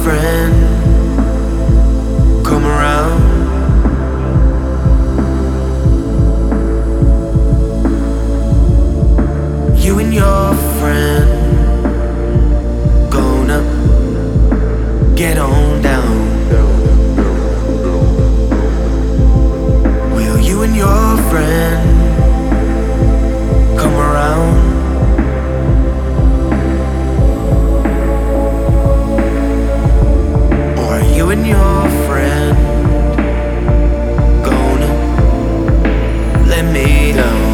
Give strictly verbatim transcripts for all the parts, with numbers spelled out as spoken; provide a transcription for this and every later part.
friend come around? You and your friend gonna get on down? Will you and your friend come around? Or are you and your friend gonna let me down?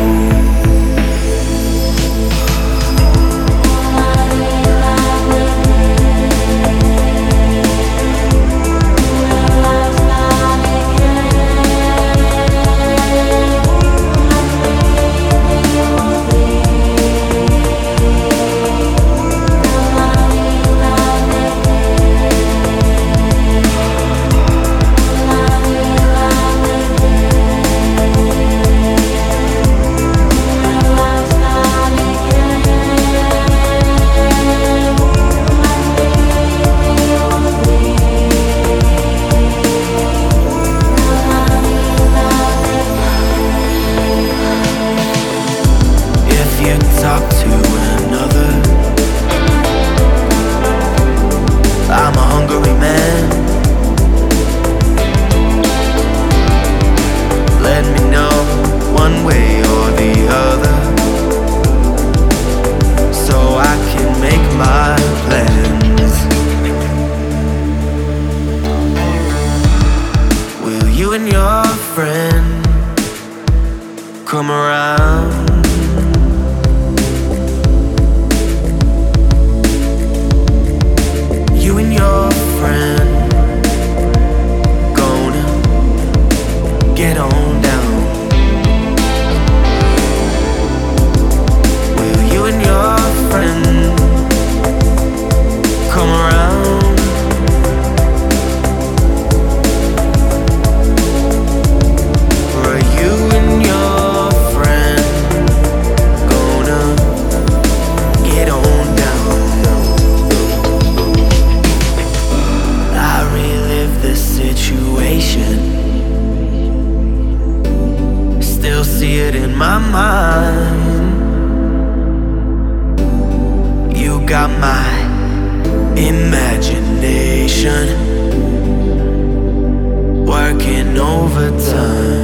Talk to another. I'm a hungry man. Let me know one way or the other, so I can make my plans. Will you and your friend come around? You and your friend gonna get on down? Will you and your friend come around? Or are you and your friend gonna get on down? Situation, still see it in my mind. You got my imagination working overtime.